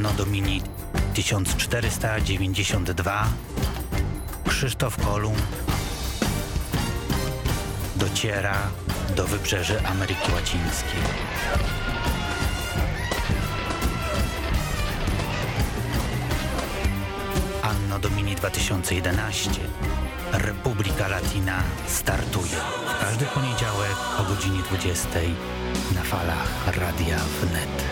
Anno Domini 1492 Krzysztof Kolumb dociera do wybrzeży Ameryki Łacińskiej. Anno Domini 2011 Republika Latina startuje w każdy poniedziałek o godzinie 20 na falach Radia Wnet.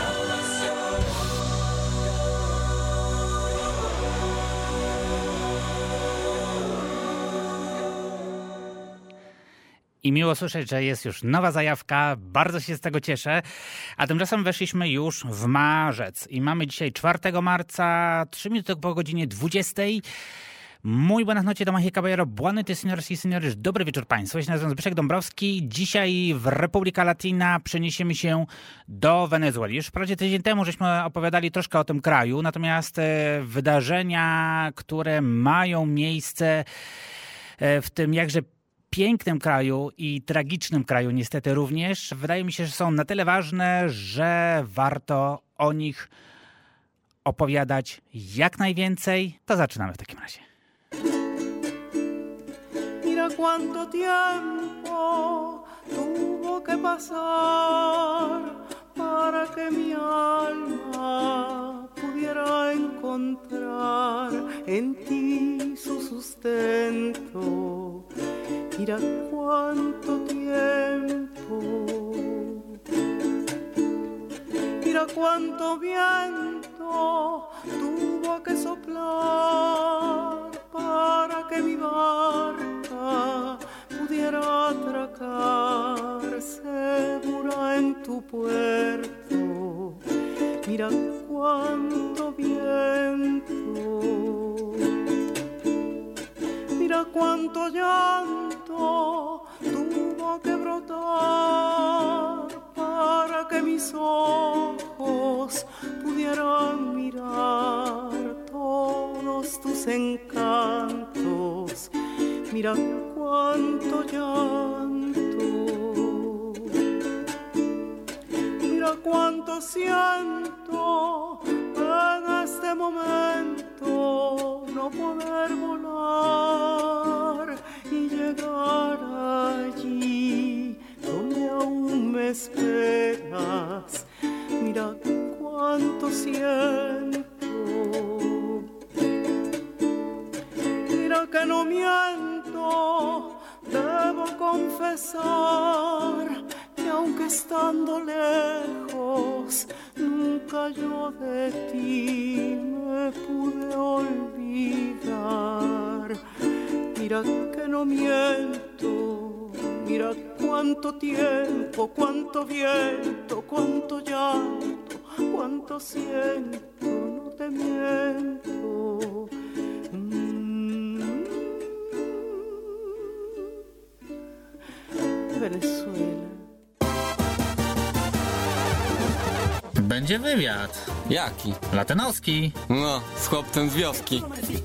I miło słyszeć, że jest już nowa zajawka, bardzo się z tego cieszę. A tymczasem weszliśmy już w marzec i mamy dzisiaj 4 marca, 3 minuty po godzinie 20. Muy buenas noches, damas y caballero, buenas noches, señoras y señores, dobry wieczór Państwu. Ja się nazywam Zbyszek Dąbrowski. Dzisiaj w Republika Latina przeniesiemy się do Wenezueli. Już wprawdzie tydzień temu żeśmy opowiadali troszkę o tym kraju, natomiast wydarzenia, które mają miejsce w tym jakże pięknym kraju i tragicznym kraju niestety również, wydaje mi się, że są na tyle ważne, że warto o nich opowiadać jak najwięcej. To zaczynamy w takim razie. Mira cuánto tiempo tuvo que pasar para que mi alma pudiera encontrar en ti su sustento. Mira cuánto tiempo, mira cuánto viento tuvo que soplar para que mi barca pudiera atracar segura en tu puerto. Mira cuánto viento, mira cuánto llanto tuvo que brotar para que mis ojos pudieran mirar todos tus encantos. Mira cuánto llanto, mira cuánto siento en este momento no poder volar y llegar allí donde aún me esperas. Mira cuánto siento, mira que no miento, debo confesar que aunque estando lejos, nunca yo de ti me pude olvidar. Mira que no miento, mira cuánto tiempo, cuánto viento, cuánto llanto, cuánto siento, no te miento. Venezuela. Będzie wywiad. Jaki? Latynoski. No, z chłopcem z wioski.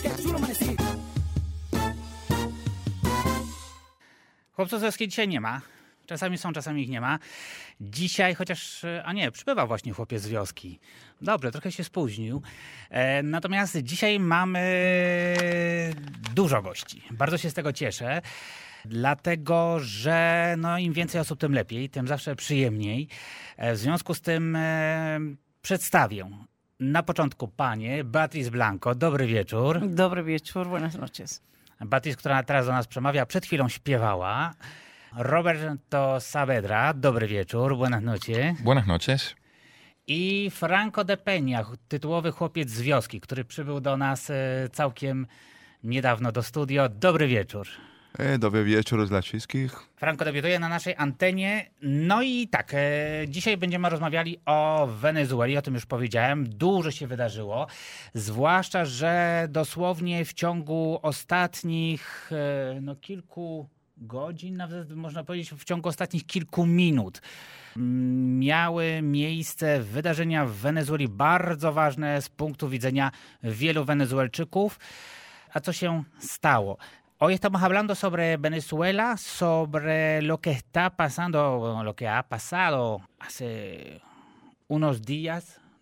Chłopców z wioski dzisiaj nie ma. Czasami są, czasami ich nie ma. Dzisiaj, przybywa właśnie chłopiec z wioski. Dobrze, trochę się spóźnił. Natomiast dzisiaj mamy dużo gości. Bardzo się z tego cieszę. Dlatego, że im więcej osób, tym lepiej, tym zawsze przyjemniej. W związku z tym przedstawię na początku panię Beatriz Blanco. Dobry wieczór. Dobry wieczór, buenas noches. Beatriz, która teraz do nas przemawia, przed chwilą śpiewała. Roberto Saavedra. Dobry wieczór, buenas noches. Buenas noches. I Franco de Peña, tytułowy chłopiec z wioski, który przybył do nas całkiem niedawno do studio. Dobry wieczór. Dobry wieczór dla wszystkich. Franco debiutuje na naszej antenie. No i tak, dzisiaj będziemy rozmawiali o Wenezueli, o tym już powiedziałem. Dużo się wydarzyło, zwłaszcza, że dosłownie w ciągu ostatnich kilku godzin, nawet można powiedzieć w ciągu ostatnich kilku minut miały miejsce wydarzenia w Wenezueli bardzo ważne z punktu widzenia wielu Wenezuelczyków. A co się stało? Hoy estamos hablando sobre Venezuela, sobre lo que está pasando, lo que ha pasado hace unos días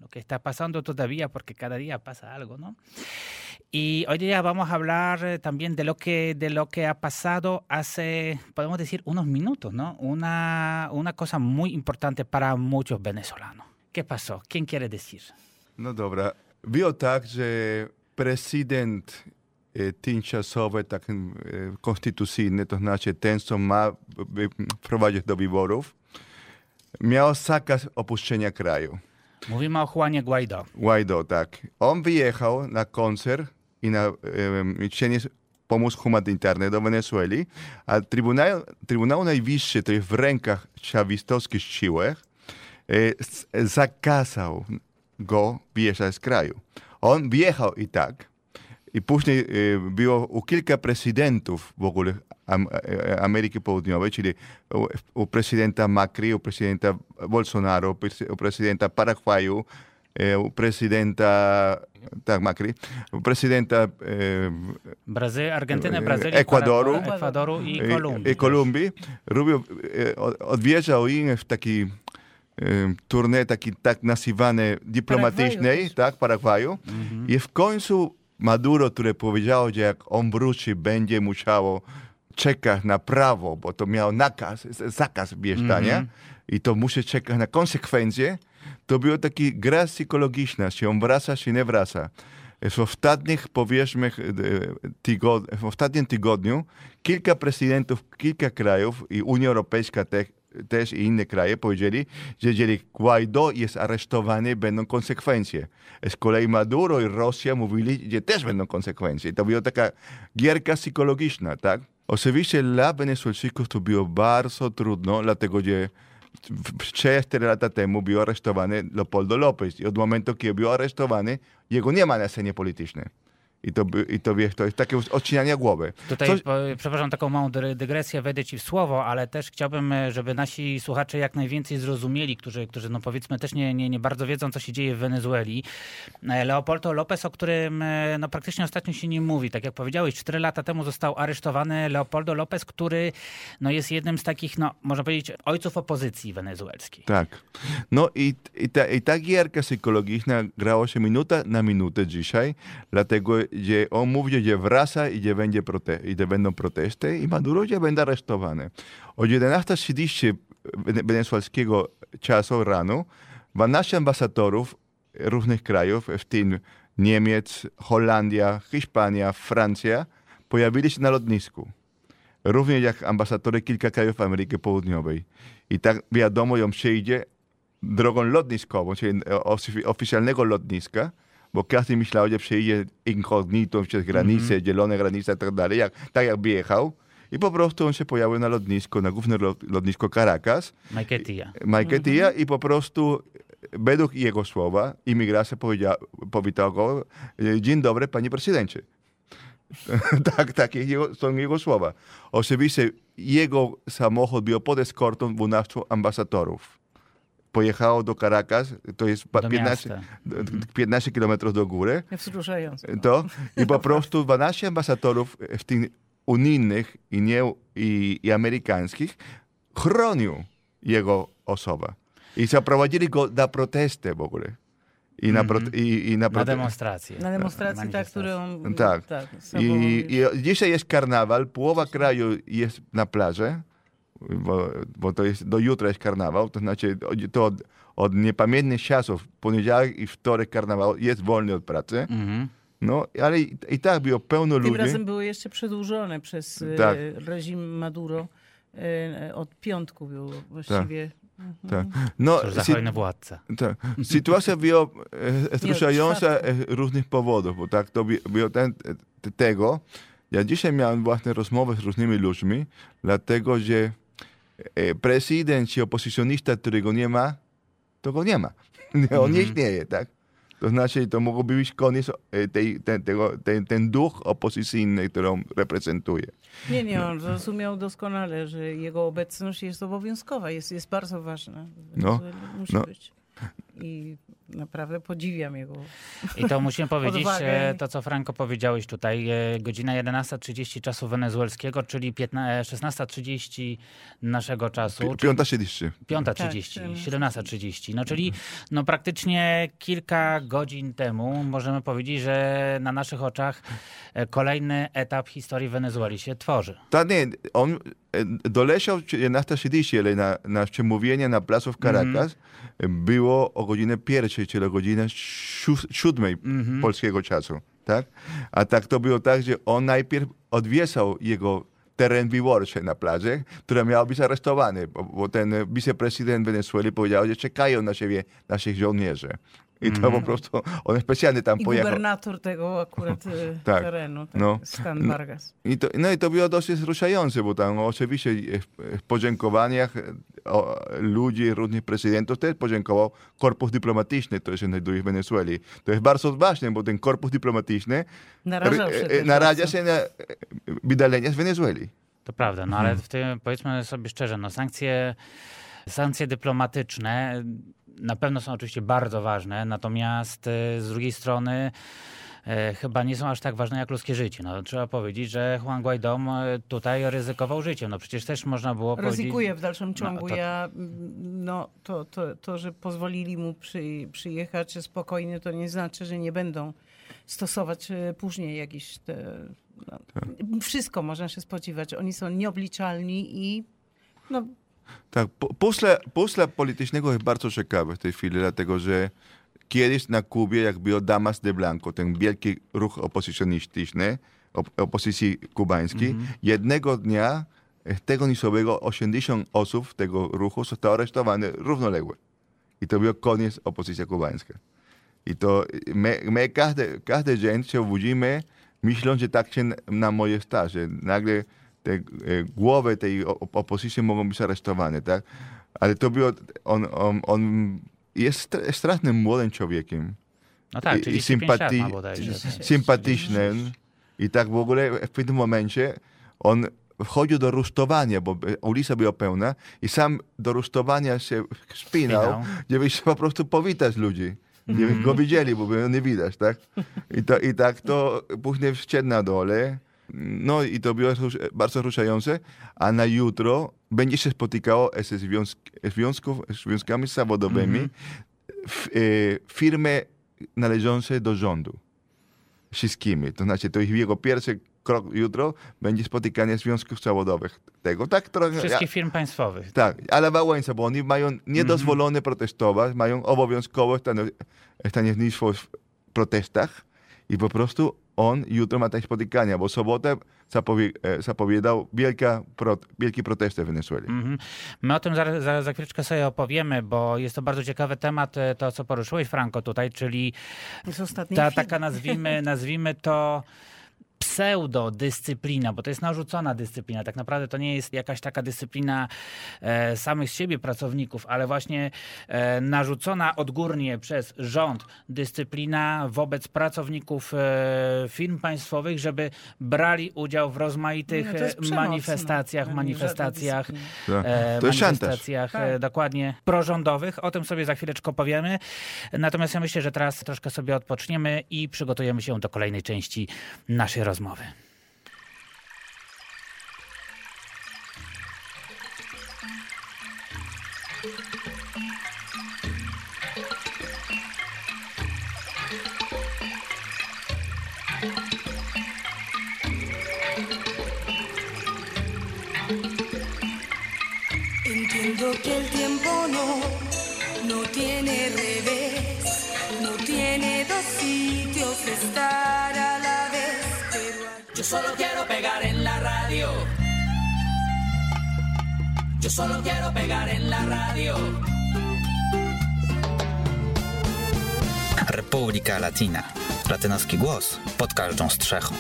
lo que está pasando todavía, porque cada día pasa algo, ¿no? Y hoy día vamos a hablar también de lo que ha pasado hace, podemos decir, unos minutos, ¿no? Una cosa muy importante para muchos venezolanos. ¿Qué pasó? ¿Quién quiere decir? No dobra. Było tak, że prezydent tymczasowy, taki konstytucyjny, to znaczy ten, co ma prowadzić do wyborów, miał zakaz opuszczenia kraju. Mówimy o Juanie Guaidó. Guaidó, tak. On wyjechał na koncert i na przyniósł pomoc humanitarną do Wenezueli, a Trybunał Najwyższy, to jest w rękach szawistowskich siłach, zakazał go wyjeżdżać z kraju. On wyjechał i tak. I później było kilka prezydentów w ogóle Ameryki Południowej, czyli u prezydenta Macri, u prezydenta Bolsonaro, u prezydenta Paragwaju, u prezydenta Macri, u prezydenta Argentyny, Brazylii, Ekwadoru i Kolumbii. Odwiedzał ich w taki turnie, tak nazywany dyplomatycznej, Paragwaju. I w końcu Maduro, które powiedziało, że jak on wróci, będzie musiało czekać na prawo, bo to miał zakaz wjeżdżania i to musi czekać na konsekwencje, to było taki gra psychologiczna, czy on wraca, czy nie wraca. W ostatnich, powiedzmy, w ostatnim tygodniu kilka prezydentów, kilka krajów i Unia Europejska też i inne kraje powiedzieli, że jeżeli Guaidó jest aresztowany, będą konsekwencje. Z kolei Maduro i Rosja mówili, że też będą konsekwencje. To była taka gierka psychologiczna, tak? Oczywiście dla Wenezuelczyków to było bardzo trudno, dlatego że 3-4 lata temu był aresztowany Leopoldo López i od momentu, kiedy był aresztowany, jego nie ma na scenie politycznej. To jest takie odcinanie głowy. Tutaj, przepraszam, taką małą dygresję, wejdę ci w słowo, ale też chciałbym, żeby nasi słuchacze jak najwięcej zrozumieli, którzy no powiedzmy też nie bardzo wiedzą, co się dzieje w Wenezueli. Leopoldo López, o którym no praktycznie ostatnio się nie mówi. Tak jak powiedziałeś, 4 lata temu został aresztowany Leopoldo López, który no jest jednym z takich, no można powiedzieć, ojców opozycji wenezuelskiej. Tak. No i ta gierka psychologiczna grała się minuta na minutę dzisiaj, dlatego że on mówi, że wraca i że będą protesty i Maduro że będzie aresztowany. O 11:30 wenezuelskiego czasu rano 12 ambasadorów różnych krajów, w tym Niemiec, Holandia, Hiszpania, Francja, pojawili się na lotnisku. Również jak ambasadory kilka krajów Ameryki Południowej. I tak wiadomo, ją przyjdzie drogą lotniskową, czyli oficjalnego lotniska, bo każdy myślał, że przyjdzie incognito przez granice, zielone granice i tak dalej, tak jak wyjechał. I po prostu on się pojawił na lotnisko, na główne lotnisko Caracas. Maiquetía i po prostu według jego słowa imigracja powitała go: dzień dobry, panie prezydencie. Takie są jego słowa. Oczywiście jego samochód był pod eskortą 12 ambasadorów. Pojechało do Caracas, to jest 15 kilometrów do góry. Wzruszające. I po prostu 12 ambasadorów, w tym unijnych i amerykańskich, chronią jego osobę. I zaprowadzili go na protesty w ogóle. Na demonstrację. Na demonstrację, którą... Tak. I dzisiaj jest karnawal, połowa kraju jest na plaży, bo to jest do jutra jest karnawał, to znaczy to od niepamiętnych czasów, poniedziałek i wtorek karnawał jest wolny od pracy. No, ale i tak było pełno ludzi. Tym razem były jeszcze przedłużone przez reżim Maduro. Od piątku było właściwie. Tak. No, za hojny władca. Tak. Sytuacja była wzruszająca z różnych powodów, bo tak to było tego. Ja dzisiaj miałem właśnie rozmowę z różnymi ludźmi, dlatego że prezydent czy opozycjonista, którego nie ma, to go nie ma. On nie istnieje, tak? To znaczy, to mógłby być koniec ten duch opozycyjny, którą reprezentuje. Nie, on rozumiał doskonale, że jego obecność jest obowiązkowa, jest bardzo ważna. Musi być. I naprawdę podziwiam jego I to musimy powiedzieć, odwagę. to co Franco powiedziałeś tutaj, godzina 11:30 czasu wenezuelskiego, czyli 16:30 naszego czasu. 5:30. 5:30, Tak, 17:30. No czyli no, praktycznie kilka godzin temu możemy powiedzieć, że na naszych oczach kolejny etap historii Wenezueli się tworzy. Tak, nie, on doleciał 11:30, ale na przemówienie na placu w Caracas było o godzinie 1:00, czyli o godzinie 7:00 polskiego czasu. Tak? A tak to było tak, że on najpierw odwieszał jego teren wyborczy na plaży, który miał być aresztowany, bo ten wiceprezydent Wenezueli powiedział, że czekają na siebie naszych żołnierzy. I to po prostu, on specjalnie tam I pojechał. gubernator tego akurat Tak. terenu, No. Stan Vargas. I to było dosyć wzruszające, bo tam oczywiście w podziękowaniach ludzi, różnych prezydentów też podziękował korpus dyplomatyczny, który się znajduje w Wenezueli. To jest bardzo ważne, bo ten korpus dyplomatyczny naraża się na wydalenie z Wenezueli. To prawda, no ale w tym, powiedzmy sobie szczerze, no sankcje dyplomatyczne na pewno są oczywiście bardzo ważne, natomiast z drugiej strony chyba nie są aż tak ważne jak ludzkie życie. No, trzeba powiedzieć, że Juan Guaidó tutaj ryzykował życiem. No przecież też można było Ryzykuje powiedzieć... w dalszym ciągu. To, że pozwolili mu przyjechać spokojnie, to nie znaczy, że nie będą stosować później jakieś wszystko można się spodziewać. Oni są nieobliczalni i Tak, puzzle politycznego jest bardzo ciekawe w tej chwili, dlatego że kiedyś na Kubie, jak był Damas de Blanco, ten wielki ruch opozycjonistyczny, opozycji kubańskiej, jednego dnia tego nisowego 80 osób tego ruchu zostało aresztowane równolegle. I to był koniec opozycji kubańskiej. I to my każdy dzień się obudzimy, myśląc, że tak się na moje starzy. Nagle te głowy tej opozycji mogą być aresztowane, tak? Ale to było, on jest strasznym młodym człowiekiem. No tak, czyli sympatycznym. I tak w ogóle w pewnym momencie on wchodził do rusztowania, bo ulica była pełna i sam do rusztowania się spinał, żeby się po prostu powitać ludzi. Nie go widzieli, bo go nie widać, tak? I tak to później wszedł na dole. No i to było bardzo wzruszające, a na jutro będzie się spotykało ze związkami zawodowymi firmy należące do rządu. Wszystkimi. To znaczy, to jest jego pierwszy krok jutro, będzie spotykanie związków zawodowych. Wszystkich firm państwowych. Tak, ale Wałęsa, bo oni mają niedozwolone protestować, mają obowiązkowe stanowisko w protestach i po prostu on jutro ma takie spotykania, bo sobotę zapowiadał wielkie protesty w Wenezueli. My o tym za chwileczkę sobie opowiemy, bo jest to bardzo ciekawy temat, to co poruszyłeś, Franco, tutaj, czyli taka nazwijmy to pseudodyscyplina, bo to jest narzucona dyscyplina. Tak naprawdę to nie jest jakaś taka dyscyplina samych z siebie pracowników, ale właśnie narzucona odgórnie przez rząd dyscyplina wobec pracowników firm państwowych, żeby brali udział w rozmaitych manifestacjach, dokładnie prorządowych. O tym sobie za chwileczkę powiemy. Natomiast ja myślę, że teraz troszkę sobie odpoczniemy i przygotujemy się do kolejnej części naszej rozmowy. Entiendo que el tiempo no tiene revés, no tiene dos sitios de estar a la vez. Yo solo quiero pegar en la radio. Yo solo quiero pegar en la radio. Republika Latina. Latynoski głos pod każdą strzechą.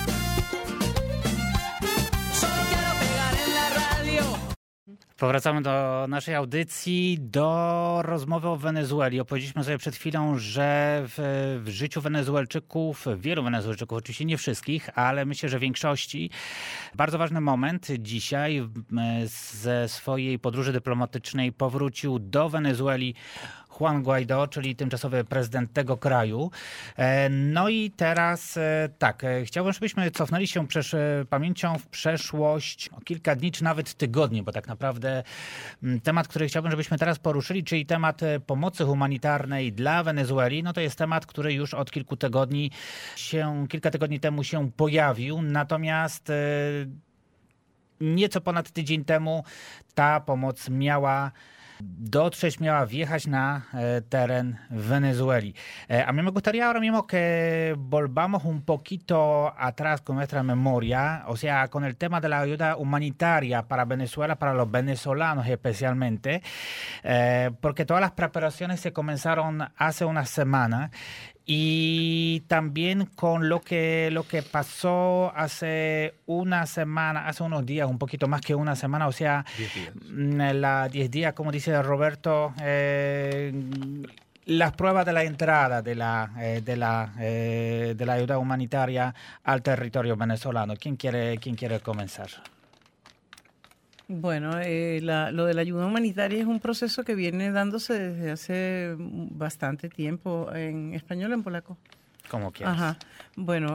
Powracamy do naszej audycji, do rozmowy o Wenezueli. Opowiedzieliśmy sobie przed chwilą, że w życiu Wenezuelczyków, wielu Wenezuelczyków, oczywiście nie wszystkich, ale myślę, że większości, bardzo ważny moment. Dzisiaj ze swojej podróży dyplomatycznej powrócił do Wenezueli Juan Guaidó, czyli tymczasowy prezydent tego kraju. No i teraz tak, chciałbym, żebyśmy cofnęli się pamięcią w przeszłość o kilka dni, czy nawet tygodni, bo tak naprawdę temat, który chciałbym, żebyśmy teraz poruszyli, czyli temat pomocy humanitarnej dla Wenezueli, no to jest temat, który już od kilka tygodni temu się pojawił, natomiast nieco ponad tydzień temu ta pomoc miała wjechać na teren Venezueli. A mí me gustaría ahora mismo que volvamos un poquito atrás con nuestra memoria, o sea, con el tema de la ayuda humanitaria para Venezuela, para los venezolanos especialmente, porque todas las preparaciones se comenzaron hace una semana. Y también con lo que pasó hace una semana, hace unos días, un poquito más que una semana, o sea, 10 días, como dice Roberto, las pruebas de la entrada de la ayuda humanitaria al territorio venezolano. ¿Quién quiere comenzar? Bueno, lo de la ayuda humanitaria es un proceso que viene dándose desde hace bastante tiempo. ¿En español o en polaco? Como quieras. Ajá. Bueno,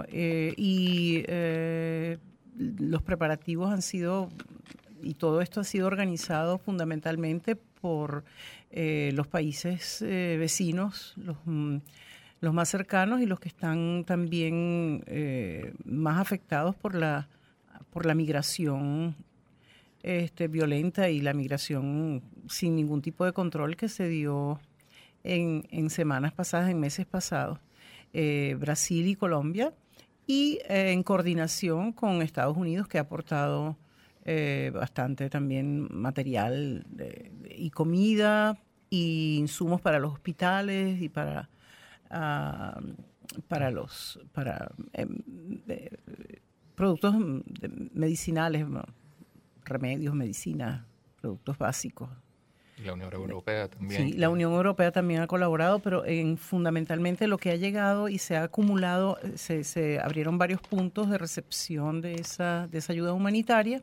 los preparativos han sido, y todo esto ha sido organizado fundamentalmente por los países vecinos, los más cercanos y los que están también más afectados por la migración violenta y la migración sin ningún tipo de control que se dio en semanas pasadas, en meses pasados, Brasil y Colombia, y en coordinación con Estados Unidos, que ha aportado bastante también material y comida y insumos para los hospitales y para productos medicinales, remedios, medicinas, productos básicos. La Unión Europea también. Sí, la Unión Europea también ha colaborado, pero fundamentalmente lo que ha llegado y se ha acumulado, se abrieron varios puntos de recepción de esa ayuda humanitaria.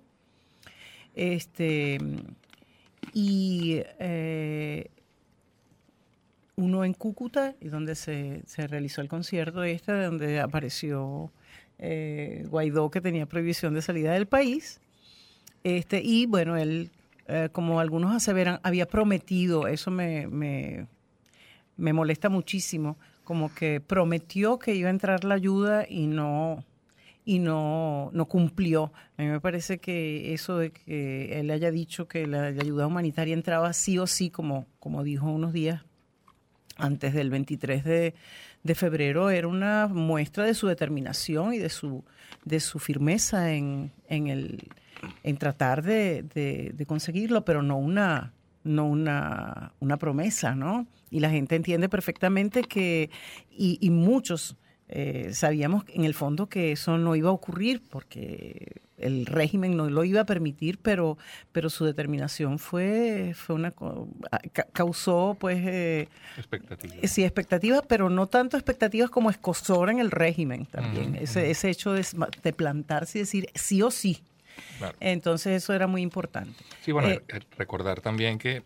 Uno en Cúcuta, y donde se realizó el concierto donde apareció Guaidó, que tenía prohibición de salida del país. Y bueno, él, como algunos aseveran, había prometido, eso me molesta muchísimo, como que prometió que iba a entrar la ayuda y no cumplió. A mí me parece que eso de que él haya dicho que la ayuda humanitaria entraba sí o sí, como dijo unos días antes del 23 de febrero, era una muestra de su determinación y de su firmeza en tratar de conseguirlo, pero no una promesa, ¿no? Y la gente entiende perfectamente que, y muchos sabíamos en el fondo que eso no iba a ocurrir porque el régimen no lo iba a permitir, pero su determinación causó pues expectativas. Sí, expectativas, pero no tanto expectativas como escozor en el régimen también. Ese hecho de plantarse y decir sí o sí. Claro. Entonces eso era muy importante. Sí, bueno, recordar también que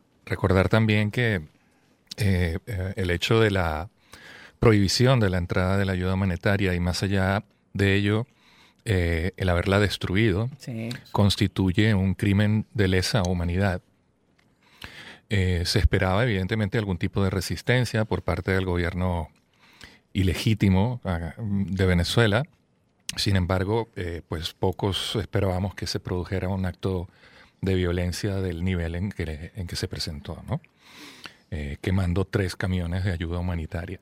el hecho de la prohibición de la entrada de la ayuda humanitaria y más allá de ello, el haberla destruido, sí, constituye un crimen de lesa humanidad. Se esperaba evidentemente algún tipo de resistencia por parte del gobierno ilegítimo de Venezuela. Sin embargo, pues pocos esperábamos que se produjera un acto de violencia del nivel en que se presentó, ¿no? Quemando 3 camiones de ayuda humanitaria.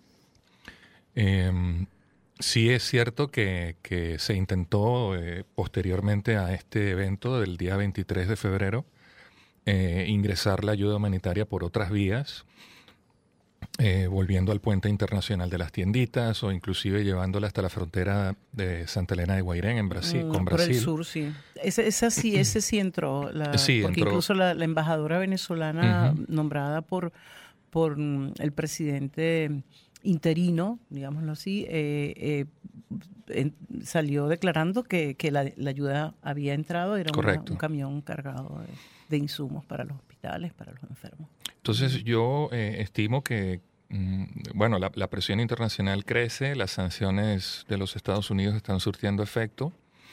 Sí es cierto que se intentó posteriormente a este evento del día 23 de febrero ingresar la ayuda humanitaria por otras vías, volviendo al puente internacional de las tienditas o inclusive llevándola hasta la frontera de Santa Elena de Guairén con Brasil. Por el sur, sí. Ese sí entró. Porque entró. Incluso la embajadora venezolana nombrada por el presidente interino, digámoslo así, salió declarando que la ayuda había entrado, era un camión cargado de insumos para los hospitales, para los enfermos. Entonces yo estimo que bueno, la presión internacional crece, las sanciones de los Estados Unidos están surtiendo efecto.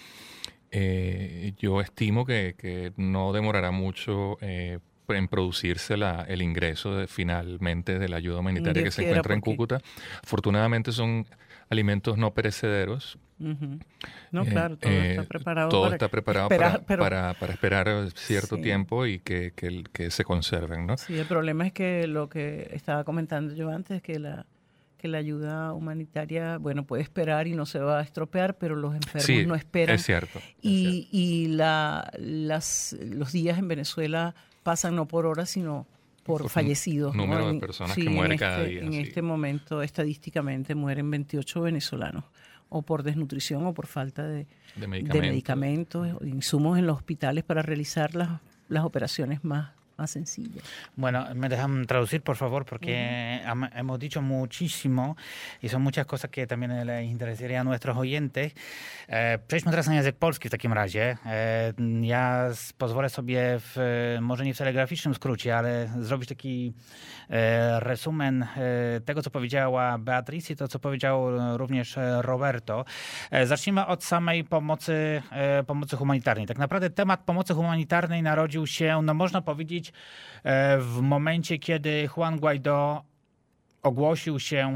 Yo estimo que no demorará mucho en producirse el ingreso finalmente de la ayuda humanitaria que se encuentra en Cúcuta. Afortunadamente son alimentos no perecederos. No, claro, todo está preparado. Todo está preparado para esperar cierto tiempo y que se conserven, ¿no? Sí, el problema es que lo que estaba comentando yo antes, que la ayuda humanitaria, bueno, puede esperar y no se va a estropear, pero los enfermos no esperan. Es cierto. Y los días en Venezuela pasan no por horas, sino por fallecidos. Número de personas que mueren cada día. En este momento, estadísticamente, mueren 28 venezolanos, o por desnutrición o por falta de medicamentos, insumos en los hospitales para realizar las operaciones más sencillas. Bueno, me dejan traducir, por favor, porque hemos dicho muchísimo i są muchas cosas que también les interesaría a nuestros oyentes. Przejdźmy teraz na język polski w takim razie. Ja pozwolę sobie może nie w telegraficznym skrócie, ale zrobić taki resumen tego, co powiedziała Beatrice i to, co powiedział również Roberto. Zacznijmy od samej pomocy humanitarnej. Tak naprawdę temat pomocy humanitarnej narodził się, no można powiedzieć, w momencie, kiedy Juan Guaidó ogłosił się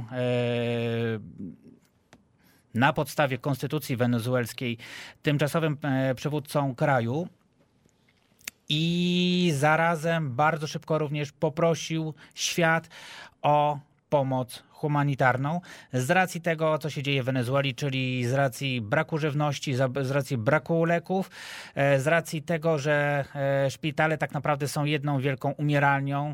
na podstawie konstytucji wenezuelskiej tymczasowym przywódcą kraju i zarazem bardzo szybko również poprosił świat o pomoc humanitarną z racji tego, co się dzieje w Wenezueli, czyli z racji braku żywności, z racji braku leków, z racji tego, że szpitale tak naprawdę są jedną wielką umieralnią.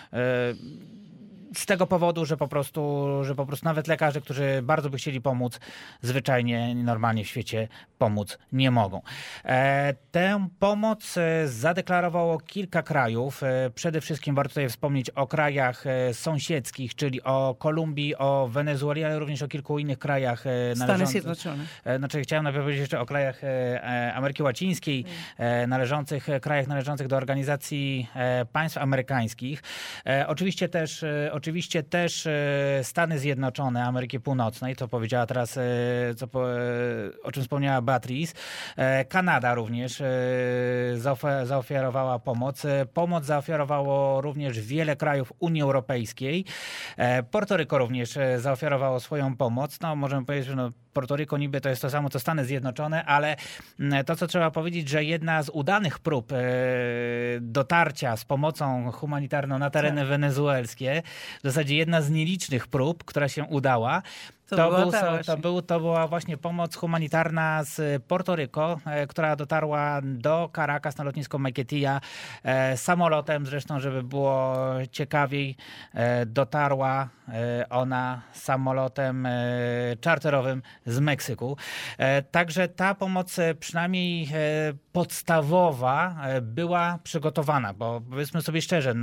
Z tego powodu, że po prostu nawet lekarze, którzy bardzo by chcieli pomóc, zwyczajnie, normalnie w świecie pomóc nie mogą. Tę pomoc zadeklarowało kilka krajów. Przede wszystkim warto tutaj wspomnieć o krajach sąsiedzkich, czyli o Kolumbii, o Wenezueli, ale również o kilku innych krajach Stany Zjednoczone. Znaczy, chciałem najpierw powiedzieć jeszcze o krajach Ameryki Łacińskiej, krajach należących do Organizacji Państw Amerykańskich. Oczywiście też Stany Zjednoczone Ameryki Północnej, co powiedziała teraz, o czym wspomniała Beatrice. Kanada również zaoferowała pomoc. Pomoc zaoferowało również wiele krajów Unii Europejskiej. Portoryko również zaoferowało swoją pomoc. No, możemy powiedzieć, że Portoryko niby to jest to samo co Stany Zjednoczone, ale to, co trzeba powiedzieć, że jedna z udanych prób dotarcia z pomocą humanitarną na tereny wenezuelskie, w zasadzie jedna z nielicznych prób, która się udała, to była właśnie pomoc humanitarna z Portoryko, która dotarła do Caracas na lotnisko Maiquetía samolotem. Zresztą, żeby było ciekawiej, dotarła ona samolotem czarterowym z Meksyku. Także ta pomoc przynajmniej podstawowa była przygotowana, bo powiedzmy sobie szczerze,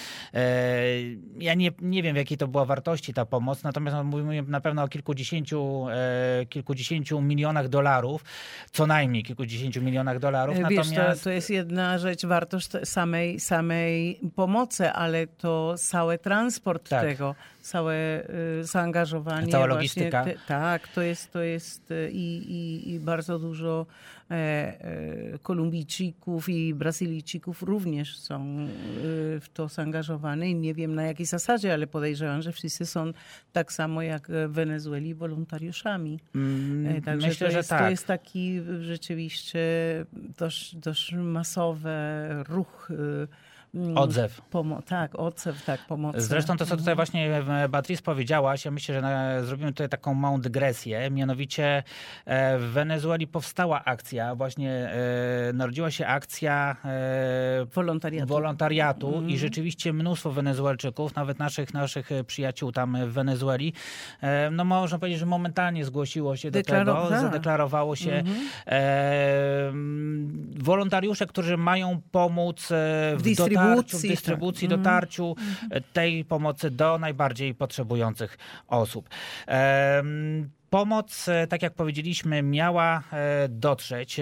ja nie wiem, w jakiej to była wartości ta pomoc, natomiast mówimy na pewno o kilkudziesięciu milionach dolarów, co najmniej kilkudziesięciu milionach dolarów. Natomiast to jest jedna rzecz, wartość samej pomocy, ale to cały transport tego, całe zaangażowanie. Cała logistyka. To jest i bardzo dużo Kolumbijczyków i Brazylijczyków również są w to zaangażowani. Nie wiem na jakiej zasadzie, ale podejrzewam, że wszyscy są tak samo jak w Wenezueli wolontariuszami. Także myślę, że tak. To jest taki rzeczywiście dość masowy ruch. Odzew. Pomocy. Zresztą to, co tutaj właśnie Beatrice powiedziałaś, ja myślę, że zrobimy tutaj taką małą dygresję. Mianowicie w Wenezueli powstała akcja, właśnie narodziła się akcja wolontariatu i rzeczywiście mnóstwo Wenezuelczyków, nawet naszych przyjaciół tam w Wenezueli, no można powiedzieć, że momentalnie zgłosiło się do tego, zadeklarowało się. Wolontariusze, którzy mają pomóc w dystrybucji, dotarciu tej pomocy do najbardziej potrzebujących osób. Pomoc, tak jak powiedzieliśmy, miała dotrzeć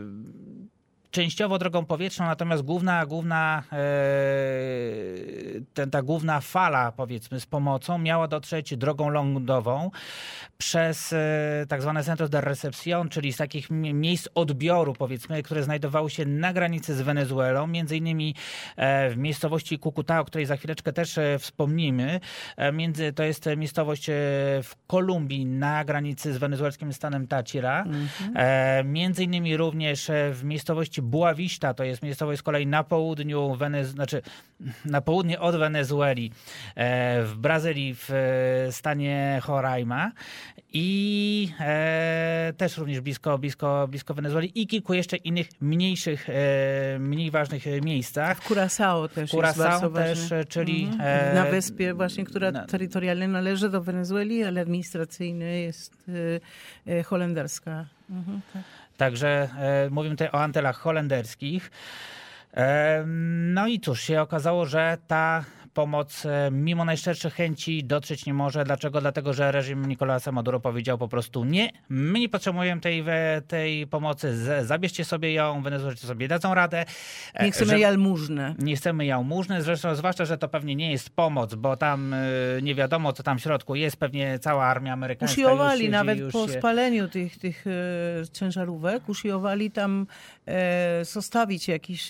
częściowo drogą powietrzną, natomiast główna ta główna fala, powiedzmy, z pomocą miała dotrzeć drogą lądową przez tak zwane centros de recepción, czyli z takich miejsc odbioru, powiedzmy, które znajdowały się na granicy z Wenezuelą, między innymi w miejscowości Cucuta, o której za chwileczkę też wspomnimy. To jest miejscowość w Kolumbii na granicy z wenezuelskim stanem Táchira. Między innymi również w miejscowości Boa Vista, to jest miejscowość z kolei na południu, na południe od Wenezueli, w Brazylii, w stanie Roraima i też również blisko Wenezueli i kilku jeszcze innych mniejszych, mniej ważnych miejscach. W Curaçao też jest bardzo ważne. Czyli na wyspie właśnie, która terytorialnie należy do Wenezueli, ale administracyjnie jest holenderska. Tak. Także mówimy tutaj o Antylach holenderskich. No i cóż, się okazało, że ta pomoc mimo najszczerszych chęci dotrzeć nie może. Dlaczego? Dlatego, że reżim Nicolasa Maduro powiedział po prostu nie, my nie potrzebujemy tej pomocy, zabierzcie sobie ją, Wenezuelczycy sobie dadzą radę. Nie chcemy jałmużny. Nie chcemy jałmużny, zresztą zwłaszcza, że to pewnie nie jest pomoc, bo tam nie wiadomo, co tam w środku jest, pewnie cała armia amerykańska usiłowali już nawet już po spaleniu tych ciężarówek, usiłowali tam zostawić jakiś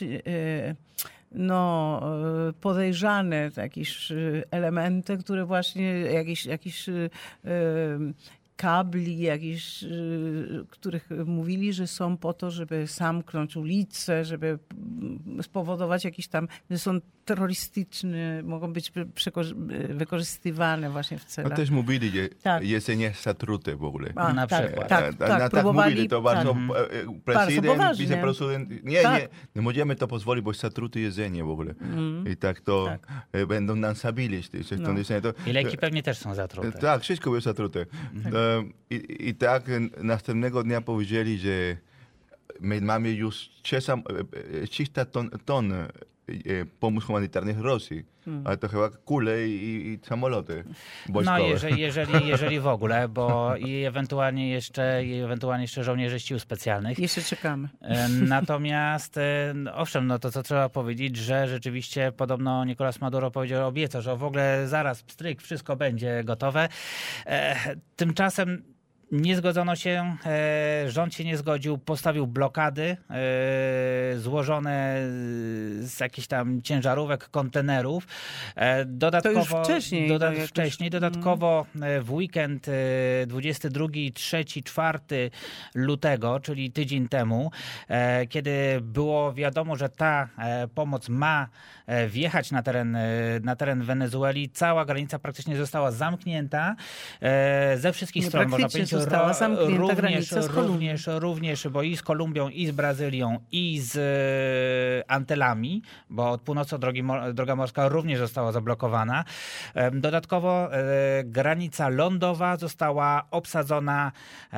podejrzane jakieś elementy, które właśnie jakieś kabli, których mówili, że są po to, żeby zamknąć ulice, żeby spowodować jakieś tam, że są terrorystyczne, mogą być wykorzystywane właśnie w celach. No też mówili, że jedzenie zatrute w ogóle. Na przykład. Tak mówili, to bardzo prezydent, wiceprezydent, nie możemy to pozwolić, bo jest zatrute jedzenie w ogóle. I tak to będą nam zabili. I leki pewnie też są zatrute. Tak, wszystko jest zatrute. I tak następnego dnia powiedzieli, że my mamy już 300 ton pomóc humanitarnych w Rosji, ale to chyba kule i samoloty wojskowe. No jeżeli w ogóle, bo i ewentualnie jeszcze żołnierzy sił specjalnych. Jeszcze czekamy. Natomiast owszem, no to co trzeba powiedzieć, że rzeczywiście podobno Nicolás Maduro obiecał, że w ogóle zaraz pstryk, wszystko będzie gotowe. Tymczasem nie zgodzono się, rząd się nie zgodził, postawił blokady złożone z jakichś tam ciężarówek, kontenerów. Dodatkowo, to już wcześniej. Dodatkowo w weekend 22, 3, 4 lutego, czyli tydzień temu, kiedy było wiadomo, że ta pomoc ma wjechać na teren Wenezueli, cała granica praktycznie została zamknięta ze wszystkich stron, można powiedzieć. Została zamknięta granica z Kolumbią. Również, bo i z Kolumbią, i z Brazylią, i z Antylami, bo od północy droga morska również została zablokowana. Dodatkowo granica lądowa została obsadzona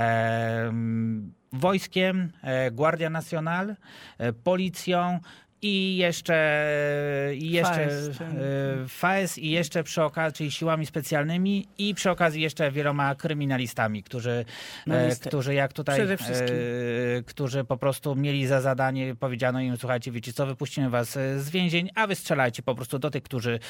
wojskiem, Guardia Nacional, policją, i jeszcze FAES i jeszcze przy okazji, czyli siłami specjalnymi i przy okazji jeszcze wieloma kryminalistami, którzy jak tutaj, którzy po prostu mieli za zadanie, powiedziano im, słuchajcie, wiecie co, wypuścimy was z więzień, a wy strzelajcie po prostu do tych,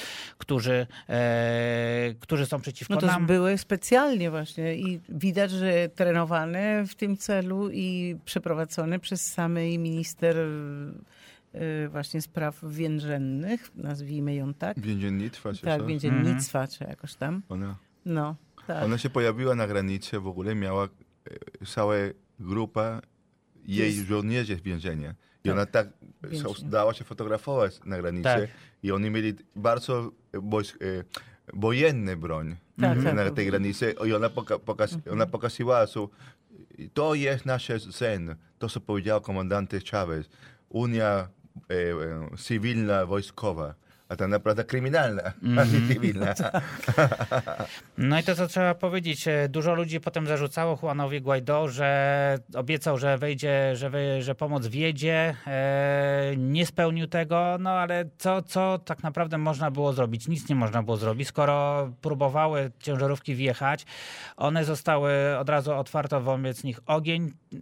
którzy są przeciwko nam. No to były specjalnie właśnie i widać, że trenowane w tym celu i przeprowadzone przez samej minister właśnie spraw więziennych, nazwijmy ją tak. Więziennictwa. Tak, więziennictwa, czy jakoś tam. Ona się pojawiła na granicy, w ogóle miała cała grupa jej żołnierzy w więzieniu. I ona tak dała się fotografować na granicy i oni mieli bardzo wojenny broń na tej granicy i ona pokazywała, to jest nasz sen, to co powiedział komendant Chávez. Unia cywilna, wojskowa, a tak naprawdę kryminalna, a nie cywilna. No i to, co trzeba powiedzieć, dużo ludzi potem zarzucało Juanowi Guaidó, że obiecał, że wejdzie, że pomoc wjedzie, nie spełnił tego, no ale co tak naprawdę można było zrobić? Nic nie można było zrobić, skoro próbowały ciężarówki wjechać, one zostały, od razu otwarto wobec nich ogień.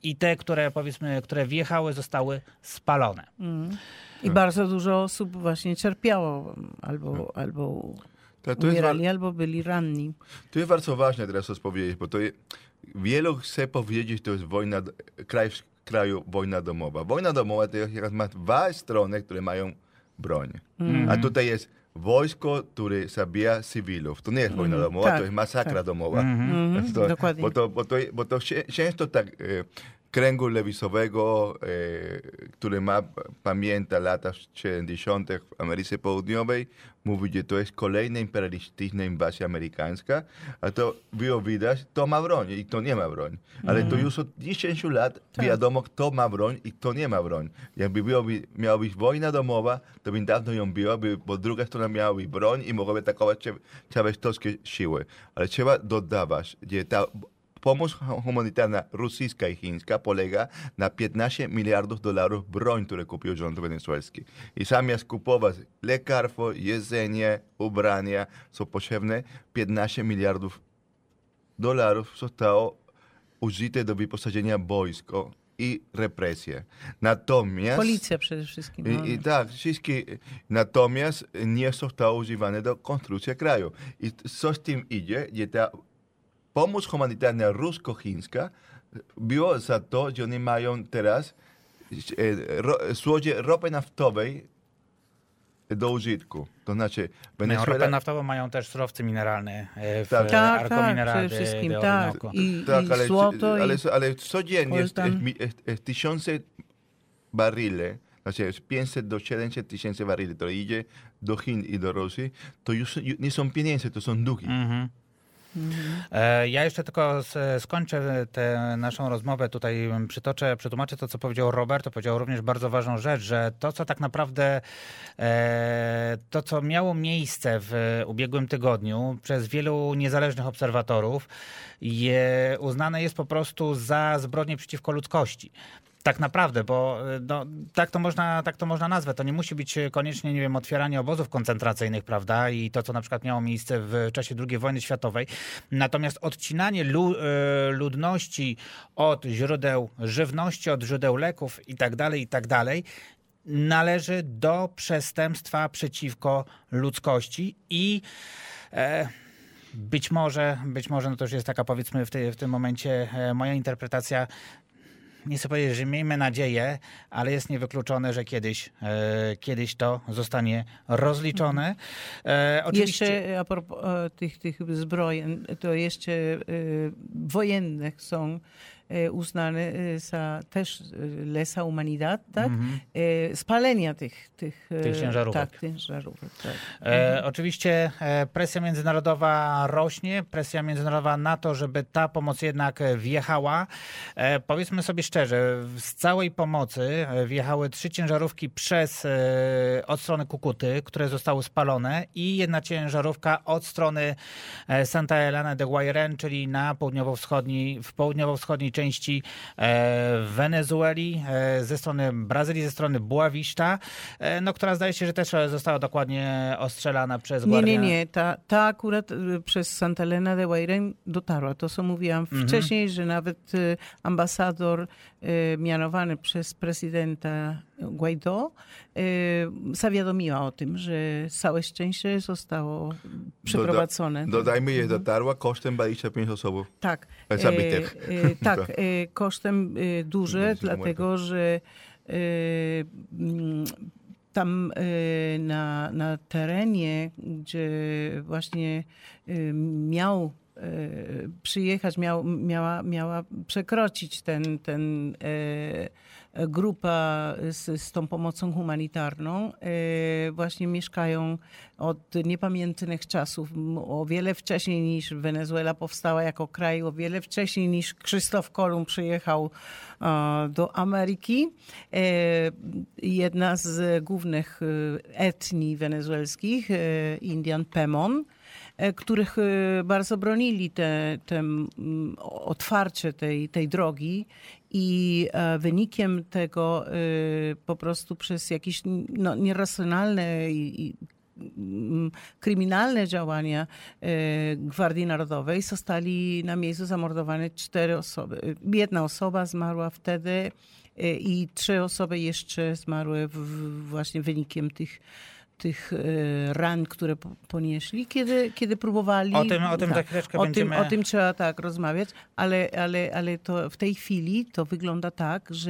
i te, które powiedzmy, które wjechały, zostały spalone. I bardzo dużo osób właśnie cierpiało, albo umierali, albo byli ranni. To jest bardzo ważne teraz coś powiedzieć, bo wielu chce powiedzieć, to jest wojna, kraju wojna domowa. Wojna domowa to jest, ma dwa strony, które mają broń. A tutaj jest wojsko, które zabija cywilów. To nie jest wojna domowa, tak, to jest masakra domowa. Dokładnie. Bo to często tak kręgu lewicowego, który pamięta lata 70. w Ameryce Południowej, mówi, że to jest kolejna imperialistyczna inwazja amerykańska, a to było widać, to ma broń i to nie ma broń. Ale to już od 10 lat wiadomo, kto ma broń i kto nie ma broń. Jakby miała być wojna domowa, to by dawno ją była, bo druga strona miała być broń i mogłaby atakować człowieczskie siły. Ale trzeba dodawać, że ta pomoc humanitarna rosyjska i chińska polega na $15 miliardów broń, które kupił rząd wenezuelski. I zamiast kupować lekarstwo, jedzenie, ubrania, co potrzebne, $15 miliardów zostało użyte do wyposażenia wojsko i represje. Natomiast... Policja przede wszystkim. Tak, wszystkie. Natomiast nie zostało używane do konstrukcji kraju. I co z tym idzie, że ta pomoc humanitarna rusko-chińska była za to, że oni mają teraz złodzie ropy naftowej do użytku. To znaczy Venezuela... Ropę naftową, mają też surowce mineralne w Arco Mineral przede wszystkim, tak. I złoto. Ale codziennie jest tysiące baryli, znaczy 500 do 700 tysięcy baryli, to idzie do Chin i do Rosji, to już nie są pieniądze, to są długi. Ja jeszcze tylko skończę tę naszą rozmowę, tutaj przetłumaczę to, co powiedział Robert. To powiedział również bardzo ważną rzecz, że to, co tak naprawdę, to, co miało miejsce w ubiegłym tygodniu przez wielu niezależnych obserwatorów, uznane jest po prostu za zbrodnię przeciwko ludzkości. Tak naprawdę, bo tak to można nazwać. To nie musi być koniecznie, nie wiem, otwieranie obozów koncentracyjnych, prawda? I to, co na przykład miało miejsce w czasie II wojny światowej. Natomiast odcinanie ludności od źródeł żywności, od źródeł leków i tak dalej, należy do przestępstwa przeciwko ludzkości i być może, no to już jest taka, powiedzmy, w tym momencie moja interpretacja. Nie chcę powiedzieć, że miejmy nadzieję, ale jest niewykluczone, że kiedyś to zostanie rozliczone. Oczywiście... Jeszcze a propos tych zbrojeń, to jeszcze wojennych są uznane za też lesa humanidad, tak? Spalenia tych ciężarówek. Tak, ciężarówek, tak. Oczywiście presja międzynarodowa rośnie, presja międzynarodowa na to, żeby ta pomoc jednak wjechała. Powiedzmy sobie szczerze, z całej pomocy wjechały 3 ciężarówki od strony Kukuty, które zostały spalone, i 1 ciężarówka od strony Santa Elena de Guairén, czyli w południowo-wschodniej części Wenezueli, ze strony Brazylii, ze strony Boa Vista, która zdaje się, że też została dokładnie ostrzelana przez Guardiana. Nie. Ta akurat przez Santa Elena de Guairén dotarła. To, co mówiłam wcześniej, że nawet ambasador mianowany przez prezydenta Guaidó zawiadomiła o tym, że całe szczęście zostało przeprowadzone. Dodajmy, że dotarła kosztem 25 osób. Tak. Zabitych. Tak, kosztem duże, dlatego że tam na terenie, gdzie właśnie miał przyjechać, miała przekroczyć ten grupa z tą pomocą humanitarną, właśnie mieszkają od niepamiętnych czasów, o wiele wcześniej niż Wenezuela powstała jako kraj, o wiele wcześniej niż Krzysztof Kolumb przyjechał do Ameryki. Jedna z głównych etnii wenezuelskich, Indian Pemon, których bardzo bronili otwarcie tej drogi, i wynikiem tego po prostu przez jakieś nieracjonalne i kryminalne działania Gwardii Narodowej, zostali na miejscu zamordowane 4 osoby. 1 osoba zmarła wtedy i 3 osoby jeszcze zmarły właśnie wynikiem tych ran, które ponieśli, kiedy próbowali... O tym za chwileczkę będziemy... O tym trzeba tak rozmawiać, ale to w tej chwili to wygląda tak, że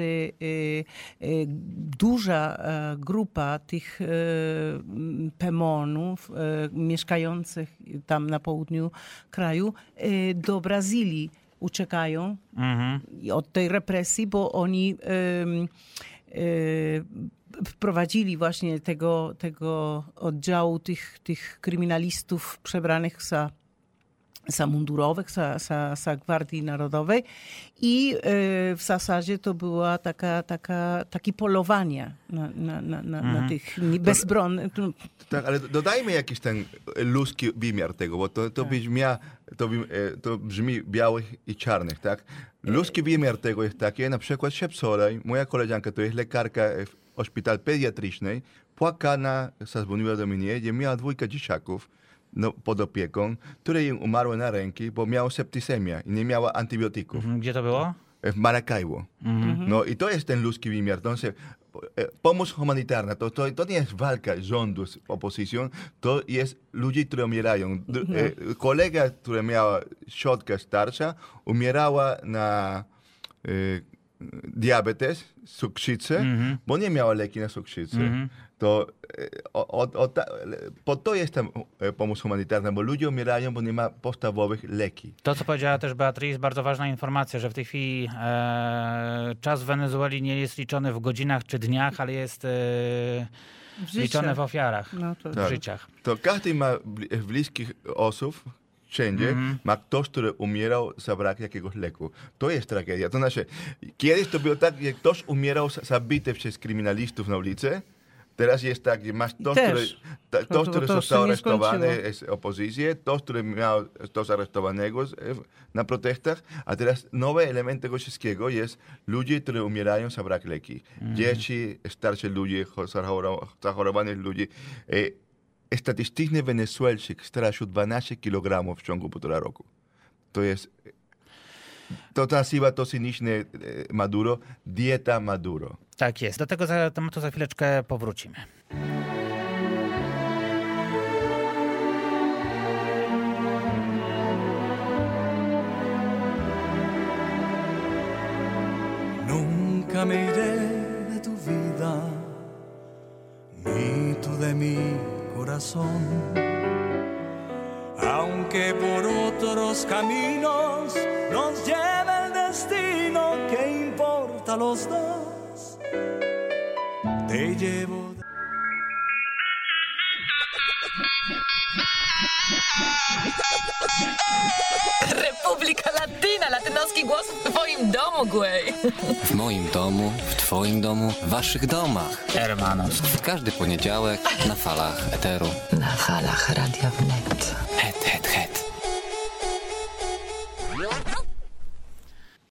duża grupa tych Pemonów mieszkających tam na południu kraju do Brazylii uciekają od tej represji, bo oni wprowadzili właśnie tego oddziału tych kryminalistów przebranych za mundurowych, za Gwardii Narodowej i w zasadzie to była takie polowanie na tych bezbronnych. Tak, ale dodajmy jakiś ten ludzki wymiar tego, bo to brzmi białych i czarnych, tak? Ludzki wymiar tego jest taki, na przykład wczoraj moja koleżanka, to jest lekarka w szpital pediatrycznej, płakana zadzwoniła do mnie, gdzie miała 2 dzieciaków pod opieką, które im umarły na ręki, bo miała septycemię i nie miała antybiotyków. Gdzie to było? W Maracaibo. No i to jest ten ludzki wymiar. Entonces, pomoc humanitarna, to nie jest walka rządu z opozycją, to jest ludzie, którzy umierają. Kolega, która miała ciotka starsza, umierała na diabetes, cukrzycę, bo nie miała leki na cukrzycę. Po to jest tam pomoc humanitarna, bo ludzie umierają, bo nie ma podstawowych leki. To, co powiedziała też Beatriz, bardzo ważna informacja, że w tej chwili czas w Wenezueli nie jest liczony w godzinach czy dniach, ale jest liczony w ofiarach, w życiach. To każdy ma bliskich osób, wszędzie ma ktoś, który umierał za brak jakiegoś leku. To jest tragedia. To znaczy, kiedyś to było tak, jak ktoś umierał zabity przez kryminalistów na ulicy. Teraz jest tak, że masz ktoś, który został aresztowany z opozycji, ktoś, który miał ktoś aresztowanego na protestach, a teraz nowy element tego wszystkiego jest ludzie, którzy umierają za brak leki. Dzieci, starsi ludzie, zachorowanych ludzi. Statystyczny Wenezuelczyk stracił 12 kg w ciągu 1,5 roku. To jest... To nazywa to cynicznie Maduro, dieta Maduro. Tak jest. Do tego tematu za chwileczkę powrócimy. Nunca me iré de tu vida, ni tú de mi corazón. Aunque por otros caminos nos lleve el destino, ¿qué importa los dos? Te llevo... Republika Latina, latynoski głos w twoim domu, Gwej. W moim domu, w twoim domu, w waszych domach. Hermanos. W każdy poniedziałek na falach Eteru. Na falach Radia Wnet. Het.